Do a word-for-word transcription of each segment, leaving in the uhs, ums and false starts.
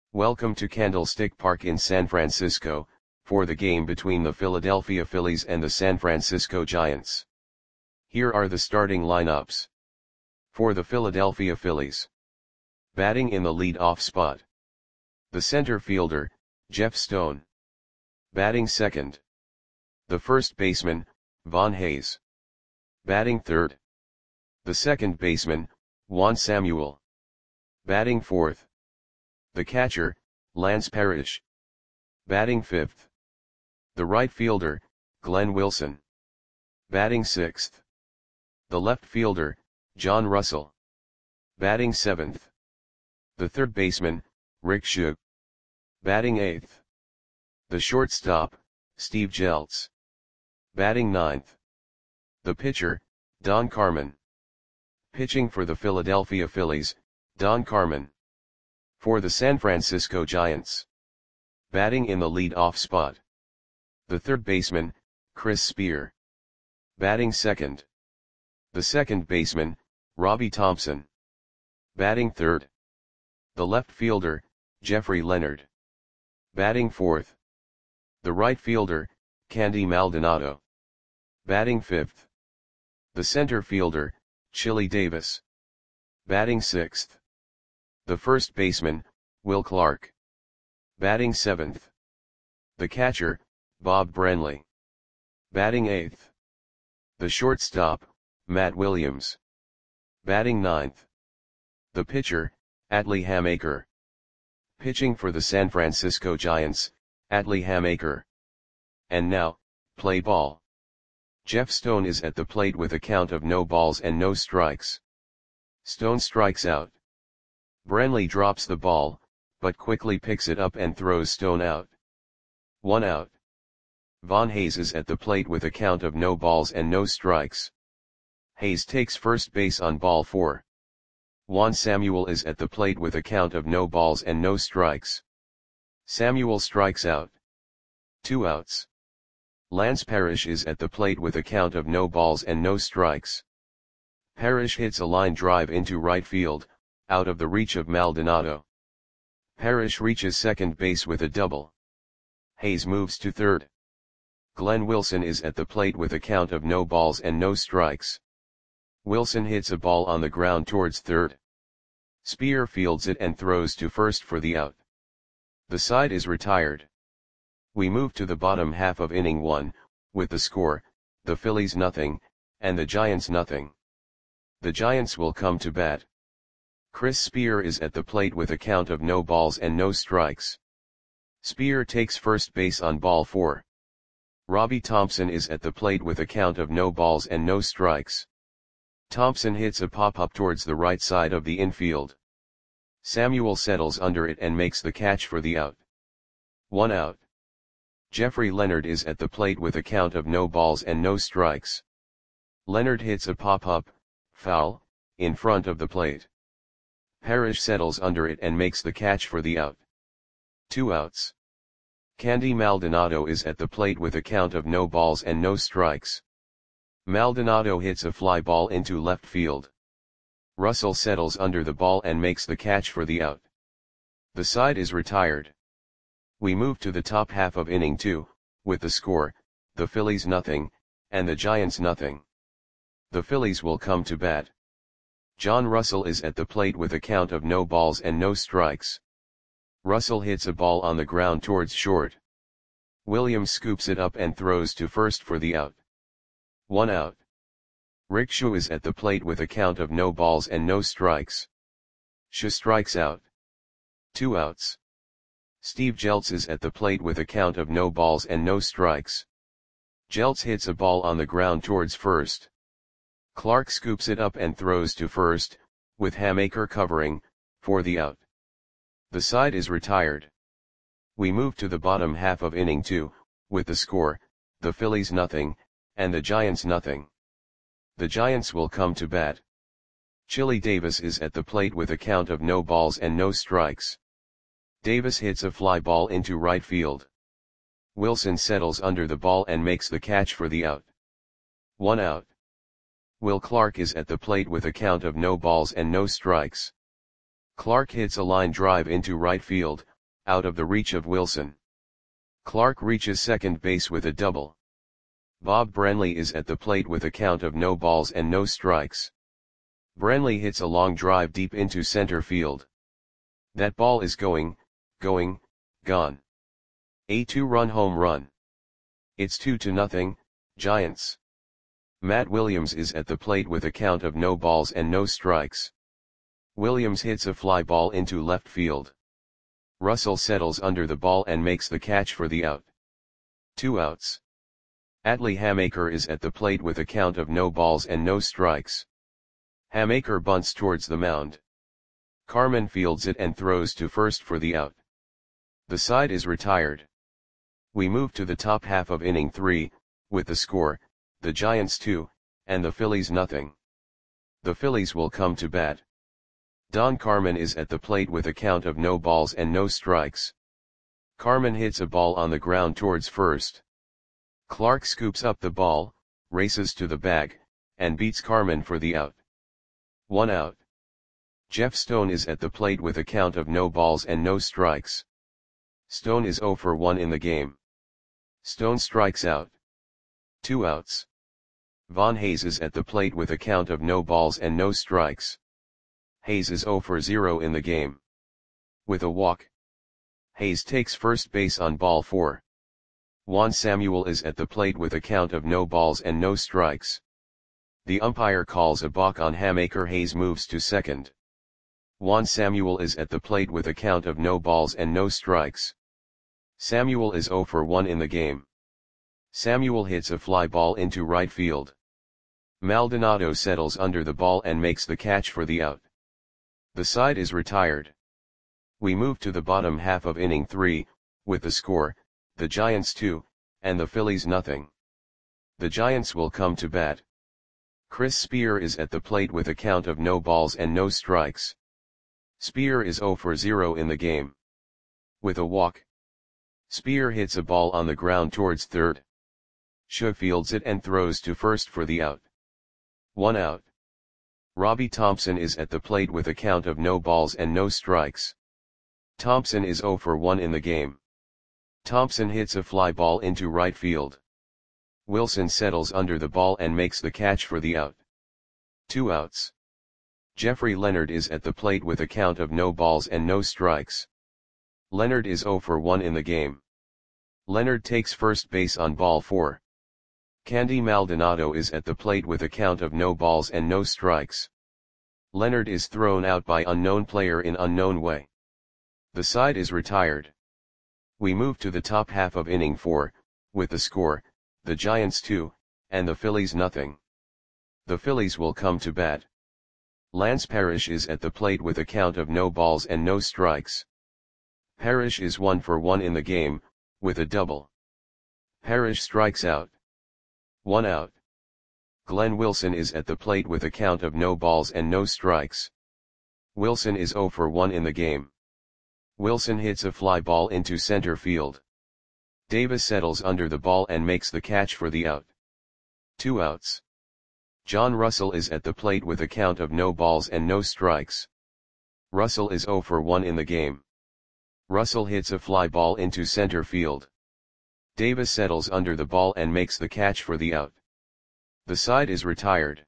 Welcome to Candlestick Park in San Francisco, for the game between the Philadelphia Phillies and the San Francisco Giants. Here are the starting lineups. For the Philadelphia Phillies. Batting in the lead-off spot. The center fielder, Jeff Stone. Batting second. The first baseman, Von Hayes. Batting third. The second baseman, Juan Samuel. Batting fourth. The catcher, Lance Parrish. Batting fifth. The right fielder, Glenn Wilson. Batting sixth. The left fielder, John Russell. Batting seventh. The third baseman, Rick Shug. Batting eighth. The shortstop, Steve Jeltz. Batting ninth. The pitcher, Don Carmen. Pitching for the Philadelphia Phillies, Don Carmen. For the San Francisco Giants. Batting in the lead-off spot. The third baseman, Chris Spear. Batting second. The second baseman, Robbie Thompson. Batting third. The left fielder, Jeffrey Leonard. Batting fourth. The right fielder, Candy Maldonado. Batting fifth. The center fielder, Chili Davis. Batting sixth. The first baseman, Will Clark. Batting seventh. The catcher, Bob Brenly. Batting eighth. The shortstop, Matt Williams. Batting ninth. The pitcher, Atlee Hamaker. Pitching for the San Francisco Giants, Atlee Hamaker. And now, play ball. Jeff Stone is at the plate with a count of no balls and no strikes. Stone strikes out. Brenly drops the ball, but quickly picks it up and throws Stone out. One out. Von Hayes is at the plate with a count of no balls and no strikes. Hayes takes first base on ball four. Juan Samuel is at the plate with a count of no balls and no strikes. Samuel strikes out. Two outs. Lance Parrish is at the plate with a count of no balls and no strikes. Parrish hits a line drive into right field, out of the reach of Maldonado. Parrish reaches second base with a double. Hayes moves to third. Glenn Wilson is at the plate with a count of no balls and no strikes. Wilson hits a ball on the ground towards third. Spear fields it and throws to first for the out. The side is retired. We move to the bottom half of inning one, with the score, the Phillies nothing, and the Giants nothing. The Giants will come to bat. Chris Spear is at the plate with a count of no balls and no strikes. Spear takes first base on ball four. Robbie Thompson is at the plate with a count of no balls and no strikes. Thompson hits a pop-up towards the right side of the infield. Samuel settles under it and makes the catch for the out. One out. Jeffrey Leonard is at the plate with a count of no balls and no strikes. Leonard hits a pop-up, foul, in front of the plate. Parrish settles under it and makes the catch for the out. Two outs. Candy Maldonado is at the plate with a count of no balls and no strikes. Maldonado hits a fly ball into left field. Russell settles under the ball and makes the catch for the out. The side is retired. We move to the top half of inning two, with the score, the Phillies nothing, and the Giants nothing. The Phillies will come to bat. John Russell is at the plate with a count of no balls and no strikes. Russell hits a ball on the ground towards short. Williams scoops it up and throws to first for the out. One out. Rick Shug is at the plate with a count of no balls and no strikes. Shug strikes out. Two outs. Steve Jeltz is at the plate with a count of no balls and no strikes. Jeltz hits a ball on the ground towards first. Clark scoops it up and throws to first, with Hamaker covering, for the out. The side is retired. We move to the bottom half of inning two, with the score, the Phillies nothing, and the Giants nothing. The Giants will come to bat. Chili Davis is at the plate with a count of no balls and no strikes. Davis hits a fly ball into right field. Wilson settles under the ball and makes the catch for the out. One out. Will Clark is at the plate with a count of no balls and no strikes. Clark hits a line drive into right field, out of the reach of Wilson. Clark reaches second base with a double. Bob Branley is at the plate with a count of no balls and no strikes. Branley hits a long drive deep into center field. That ball is going, going, gone. A two-run home run. It's two to nothing, Giants. Matt Williams is at the plate with a count of no balls and no strikes. Williams hits a fly ball into left field. Russell settles under the ball and makes the catch for the out. Two outs. Atlee Hamaker is at the plate with a count of no balls and no strikes. Hamaker bunts towards the mound. Carmen fields it and throws to first for the out. The side is retired. We move to the top half of inning three, with the score, the Giants two, and the Phillies nothing. The Phillies will come to bat. Don Carmen is at the plate with a count of no balls and no strikes. Carmen hits a ball on the ground towards first. Clark scoops up the ball, races to the bag, and beats Carmen for the out. One out. Jeff Stone is at the plate with a count of no balls and no strikes. Stone is zero for one in the game. Stone strikes out. Two outs. Von Hayes is at the plate with a count of no balls and no strikes. Hayes is zero for zero in the game. With a walk. Hayes takes first base on ball four. Juan Samuel is at the plate with a count of no balls and no strikes. The umpire calls a balk on Hamaker. Hayes moves to second. Juan Samuel is at the plate with a count of no balls and no strikes. Samuel is zero for one in the game. Samuel hits a fly ball into right field. Maldonado settles under the ball and makes the catch for the out. The side is retired. We move to the bottom half of inning three, with the score, the Giants two, and the Phillies nothing. The Giants will come to bat. Chris Spear is at the plate with a count of no balls and no strikes. Spear is zero for zero in the game. With a walk. Spear hits a ball on the ground towards third. Shaw fields it and throws to first for the out. One out. Robbie Thompson is at the plate with a count of no balls and no strikes. Thompson is zero for one in the game. Thompson hits a fly ball into right field. Wilson settles under the ball and makes the catch for the out. Two outs. Jeffrey Leonard is at the plate with a count of no balls and no strikes. Leonard is zero for one in the game. Leonard takes first base on ball four. Candy Maldonado is at the plate with a count of no balls and no strikes. Leonard is thrown out by unknown player in unknown way. The side is retired. We move to the top half of inning four, with the score, the Giants two, and the Phillies nothing. The Phillies will come to bat. Lance Parrish is at the plate with a count of no balls and no strikes. Parrish is one for one in the game, with a double. Parrish strikes out. One out. Glenn Wilson is at the plate with a count of no balls and no strikes. Wilson is zero for one in the game. Wilson hits a fly ball into center field. Davis settles under the ball and makes the catch for the out. Two outs. John Russell is at the plate with a count of no balls and no strikes. Russell is zero for one in the game. Russell hits a fly ball into center field. Davis settles under the ball and makes the catch for the out. The side is retired.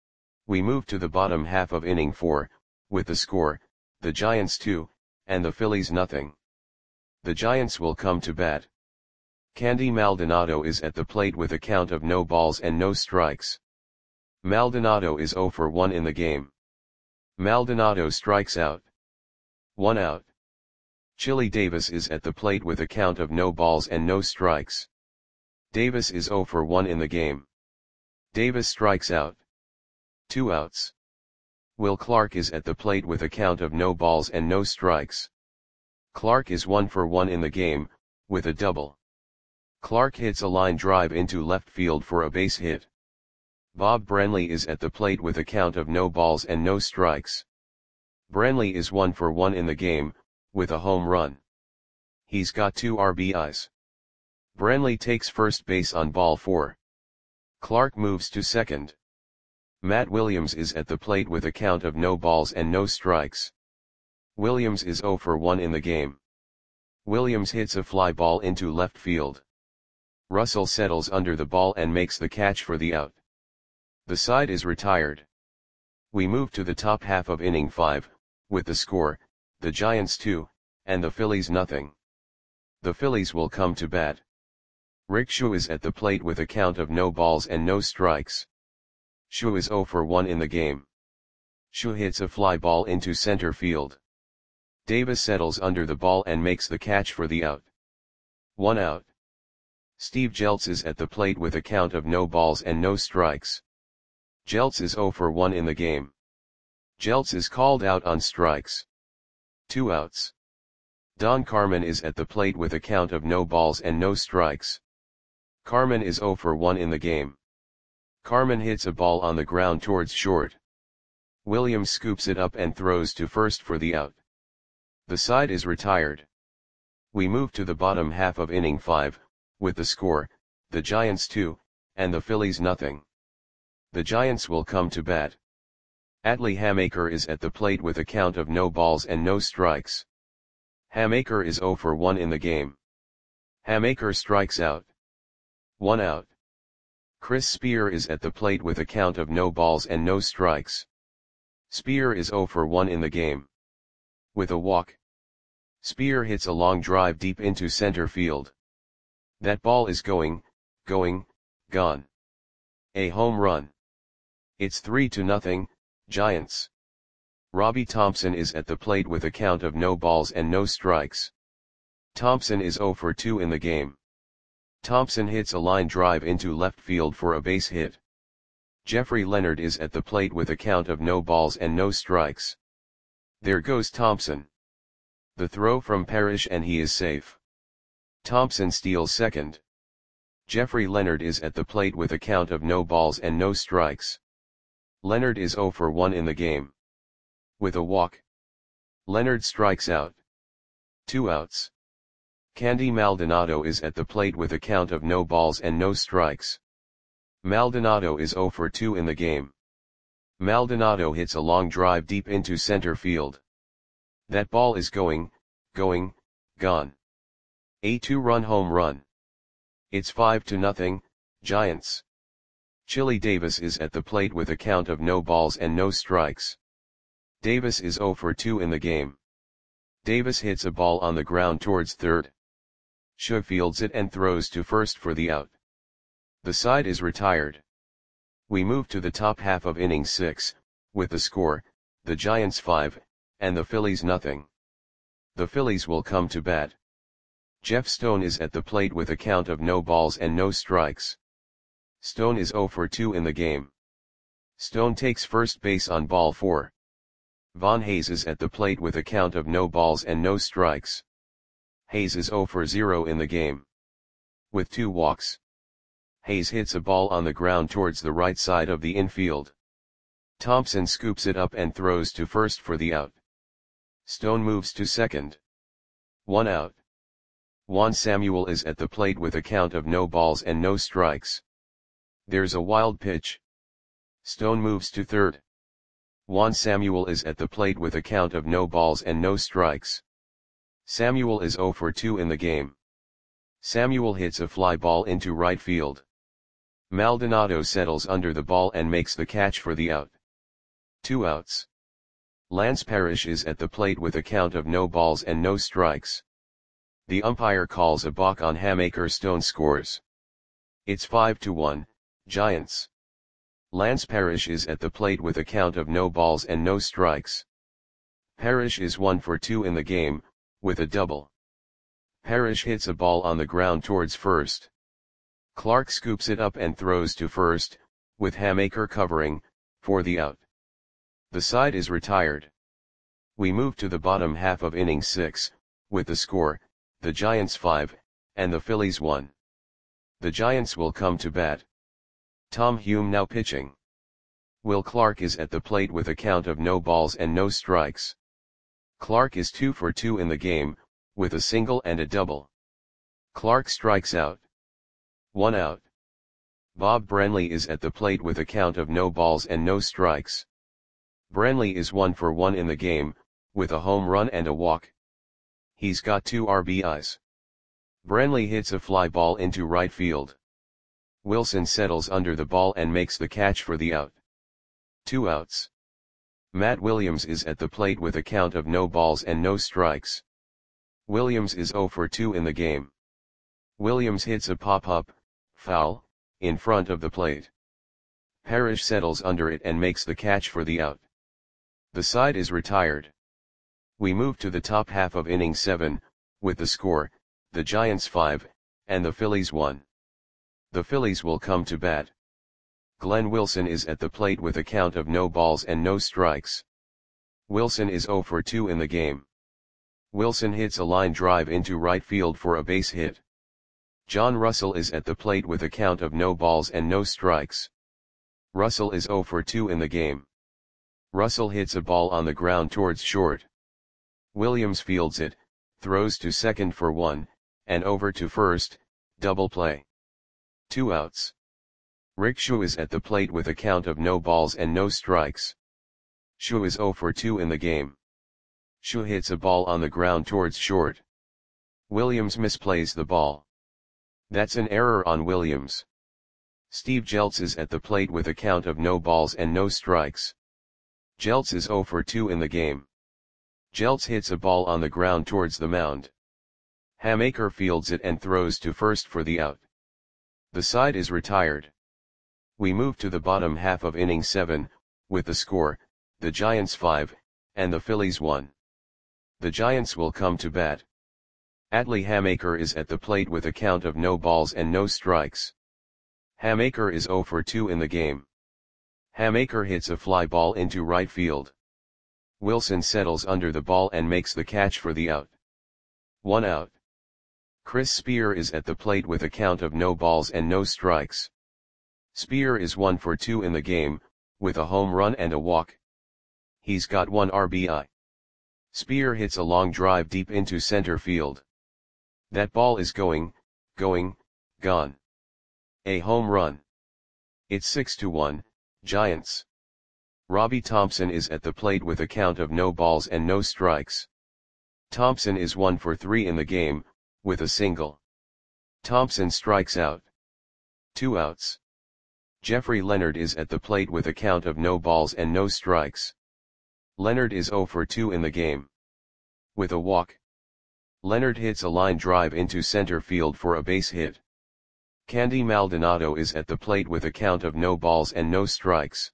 We move to the bottom half of inning four, with the score, the Giants two, and the Phillies nothing. The Giants will come to bat. Candy Maldonado is at the plate with a count of no balls and no strikes. Maldonado is zero for one in the game. Maldonado strikes out. One out. Chili Davis is at the plate with a count of no balls and no strikes. Davis is zero for one in the game. Davis strikes out. Two outs. Will Clark is at the plate with a count of no balls and no strikes. Clark is one for one in the game, with a double. Clark hits a line drive into left field for a base hit. Bob Branley is at the plate with a count of no balls and no strikes. Branley is one for one in the game, with a home run. He's got two R B Is. Branley takes first base on ball four. Clark moves to second. Matt Williams is at the plate with a count of no balls and no strikes. Williams is zero for one in the game. Williams hits a fly ball into left field. Russell settles under the ball and makes the catch for the out. The side is retired. We move to the top half of inning five, with the score, the Giants two, and the Phillies nothing. The Phillies will come to bat. Rick Shu is at the plate with a count of no balls and no strikes. Shu is zero for one in the game. Shu hits a fly ball into center field. Davis settles under the ball and makes the catch for the out. One out. Steve Jeltz is at the plate with a count of no balls and no strikes. Jeltz is zero for one in the game. Jeltz is called out on strikes. Two outs. Don Carmen is at the plate with a count of no balls and no strikes. Carmen is zero for one in the game. Carmen hits a ball on the ground towards short. Williams scoops it up and throws to first for the out. The side is retired. We move to the bottom half of inning five, with the score, the Giants two, and the Phillies nothing. The Giants will come to bat. Atlee Hamaker is at the plate with a count of no balls and no strikes. Hamaker is zero for one in the game. Hamaker strikes out. One out. Chris Spear is at the plate with a count of no balls and no strikes. Spear is zero for one in the game. With a walk. Spear hits a long drive deep into center field. That ball is going, going, gone. A home run. It's three to nothing, Giants. Robbie Thompson is at the plate with a count of no balls and no strikes. Thompson is zero for two in the game. Thompson hits a line drive into left field for a base hit. Jeffrey Leonard is at the plate with a count of no balls and no strikes. There goes Thompson. The throw from Parrish and he is safe. Thompson steals second. Jeffrey Leonard is at the plate with a count of no balls and no strikes. Leonard is zero for one in the game. With a walk. Leonard strikes out. Two outs. Candy Maldonado is at the plate with a count of no balls and no strikes. Maldonado is zero for two in the game. Maldonado hits a long drive deep into center field. That ball is going, going, gone. A two-run home run. It's five to nothing, Giants. Chili Davis is at the plate with a count of no balls and no strikes. Davis is zero for two in the game. Davis hits a ball on the ground towards third. Shu fields it and throws to first for the out. The side is retired. We move to the top half of inning six, with the score, the Giants five, and the Phillies nothing. The Phillies will come to bat. Jeff Stone is at the plate with a count of no balls and no strikes. Stone is zero for two in the game. Stone takes first base on ball four. Von Hayes is at the plate with a count of no balls and no strikes. Hayes is zero for zero in the game. With two walks. Hayes hits a ball on the ground towards the right side of the infield. Thompson scoops it up and throws to first for the out. Stone moves to second. One out. Juan Samuel is at the plate with a count of no balls and no strikes. There's a wild pitch. Stone moves to third. Juan Samuel is at the plate with a count of no balls and no strikes. Samuel is zero for two in the game. Samuel hits a fly ball into right field. Maldonado settles under the ball and makes the catch for the out. Two outs. Lance Parrish is at the plate with a count of no balls and no strikes. The umpire calls a balk on Hamaker. Stone scores. It's five to one, Giants. Lance Parrish is at the plate with a count of no balls and no strikes. Parrish is one for two in the game, with a double. Parrish hits a ball on the ground towards first. Clark scoops it up and throws to first, with Hamaker covering, for the out. The side is retired. We move to the bottom half of inning six, with the score, the Giants five, and the Phillies one. The Giants will come to bat. Tom Hume now pitching. Will Clark is at the plate with a count of no balls and no strikes. Clark is two for two in the game, with a single and a double. Clark strikes out. One out. Bob Brenly is at the plate with a count of no balls and no strikes. Brenly is one for one in the game, with a home run and a walk. He's got two R B Is. Branley hits a fly ball into right field. Wilson settles under the ball and makes the catch for the out. Two outs. Matt Williams is at the plate with a count of no balls and no strikes. Williams is oh for two in the game. Williams hits a pop-up, foul, in front of the plate. Parrish settles under it and makes the catch for the out. The side is retired. We move to the top half of inning seven, with the score, the Giants five, and the Phillies one. The Phillies will come to bat. Glenn Wilson is at the plate with a count of no balls and no strikes. Wilson is oh for two in the game. Wilson hits a line drive into right field for a base hit. John Russell is at the plate with a count of no balls and no strikes. Russell is oh for two in the game. Russell hits a ball on the ground towards short. Williams fields it, throws to second for one, and over to first, double play. Two outs. Rick Shu is at the plate with a count of no balls and no strikes. Shu is oh for two in the game. Shu hits a ball on the ground towards short. Williams misplays the ball. That's an error on Williams. Steve Jeltz is at the plate with a count of no balls and no strikes. Jeltz is oh for two in the game. Jeltz hits a ball on the ground towards the mound. Hamaker fields it and throws to first for the out. The side is retired. We move to the bottom half of inning seven, with the score, the Giants five, and the Phillies one. The Giants will come to bat. Atlee Hamaker is at the plate with a count of no balls and no strikes. Hamaker is oh for two in the game. Hamaker hits a fly ball into right field. Wilson settles under the ball and makes the catch for the out. One out. Chris Spear is at the plate with a count of no balls and no strikes. Spear is one for two in the game, with a home run and a walk. He's got one R B I. Spear hits a long drive deep into center field. That ball is going, going, gone. A home run. It's six to one, Giants. Robbie Thompson is at the plate with a count of no balls and no strikes. Thompson is one for three in the game, with a single. Thompson strikes out. Two outs. Jeffrey Leonard is at the plate with a count of no balls and no strikes. Leonard is oh for two in the game. With a walk. Leonard hits a line drive into center field for a base hit. Candy Maldonado is at the plate with a count of no balls and no strikes.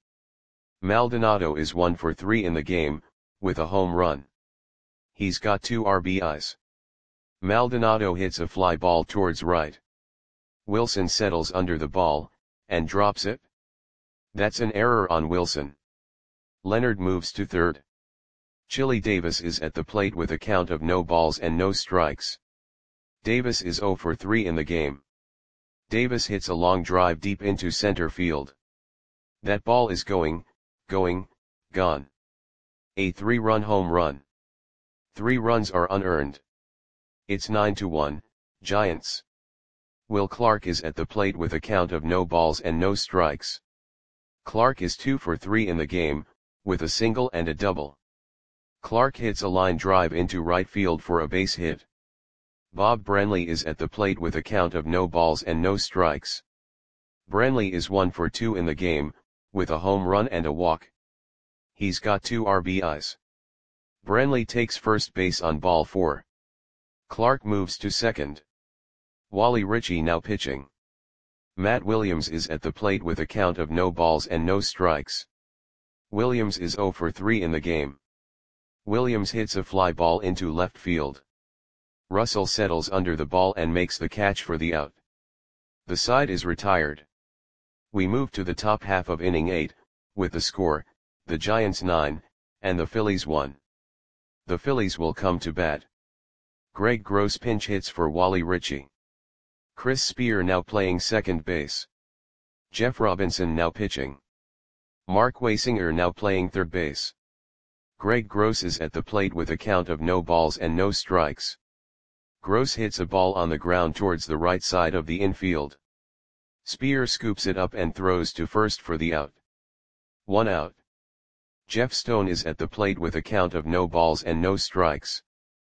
Maldonado is one for three in the game, with a home run. He's got two R B Is. Maldonado hits a fly ball towards right. Wilson settles under the ball, and drops it. That's an error on Wilson. Leonard moves to third. Chili Davis is at the plate with a count of no balls and no strikes. Davis is oh for three in the game. Davis hits a long drive deep into center field. That ball is going, going, gone. A three-run home run. Three runs are unearned. It's nine to one, Giants. Will Clark is at the plate with a count of no balls and no strikes. Clark is two for three in the game, with a single and a double. Clark hits a line drive into right field for a base hit. Bob Branley is at the plate with a count of no balls and no strikes. Branley is one for two in the game, with a home run and a walk. He's got two R B Is. Branley takes first base on ball four. Clark moves to second. Wally Ritchie now pitching. Matt Williams is at the plate with a count of no balls and no strikes. Williams is oh for three in the game. Williams hits a fly ball into left field. Russell settles under the ball and makes the catch for the out. The side is retired. We move to the top half of inning eight, with the score, the Giants nine, and the Phillies one. The Phillies will come to bat. Greg Gross pinch hits for Wally Ritchie. Chris Spear now playing second base. Jeff Robinson now pitching. Mark Waysinger now playing third base. Greg Gross is at the plate with a count of no balls and no strikes. Gross hits a ball on the ground towards the right side of the infield. Spear scoops it up and throws to first for the out. One out. Jeff Stone is at the plate with a count of no balls and no strikes.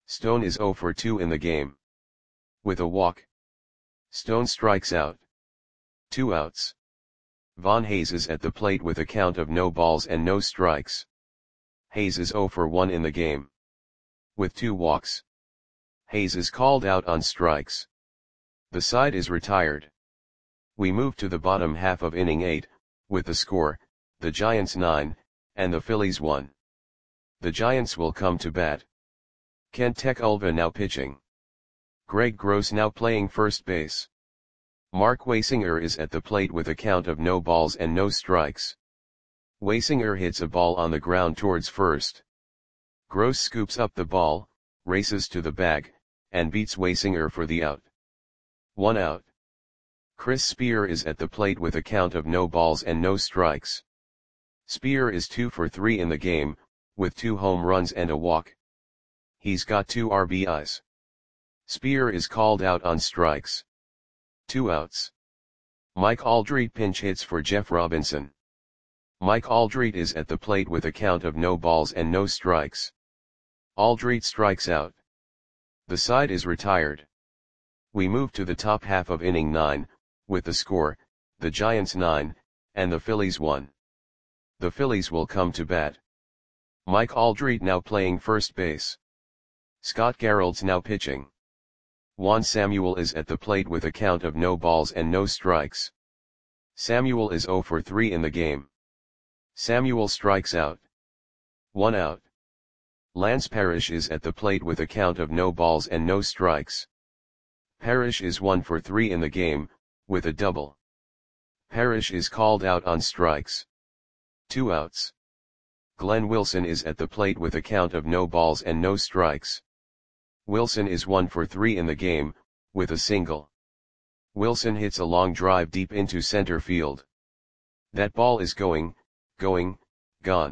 Stone is zero for two in the game. With a walk, Stone strikes out. Two outs. Von Hayes is at the plate with a count of no balls and no strikes. Hayes is zero for one in the game. With two walks, Hayes is called out on strikes. The side is retired. We move to the bottom half of inning eight, with the score, the Giants nine, and the Phillies one. The Giants will come to bat. Kent Tekulve now pitching. Greg Gross now playing first base. Mark Waysinger is at the plate with a count of no balls and no strikes. Waysinger hits a ball on the ground towards first. Gross scoops up the ball, races to the bag, and beats Waysinger for the out. One out. Chris Spear is at the plate with a count of no balls and no strikes. Spear is two for three in the game, with two home runs and a walk. He's got two R B Is. Spear is called out on strikes. Two outs. Mike Aldrete pinch hits for Jeff Robinson. Mike Aldrete is at the plate with a count of no balls and no strikes. Aldrete strikes out. The side is retired. We move to the top half of inning nine, with the score, the Giants nine, and the Phillies one. The Phillies will come to bat. Mike Aldrete now playing first base. Scott Gerald's now pitching. Juan Samuel is at the plate with a count of no balls and no strikes. Samuel is zero for three in the game. Samuel strikes out. One out. Lance Parrish is at the plate with a count of no balls and no strikes. Parrish is one for three in the game, with a double. Parrish is called out on strikes. Two outs. Glenn Wilson is at the plate with a count of no balls and no strikes. Wilson is one for three in the game, with a single. Wilson hits a long drive deep into center field. That ball is going, going, gone.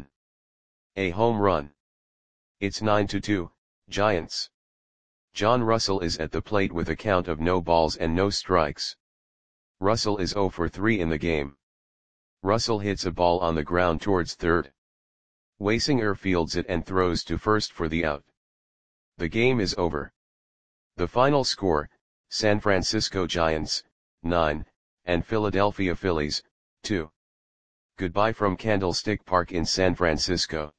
A home run. It's nine to two, Giants. John Russell is at the plate with a count of no balls and no strikes. Russell is zero for three in the game. Russell hits a ball on the ground towards third. Waysinger fields it and throws to first for the out. The game is over. The final score, San Francisco Giants, nine, and Philadelphia Phillies, two. Goodbye from Candlestick Park in San Francisco.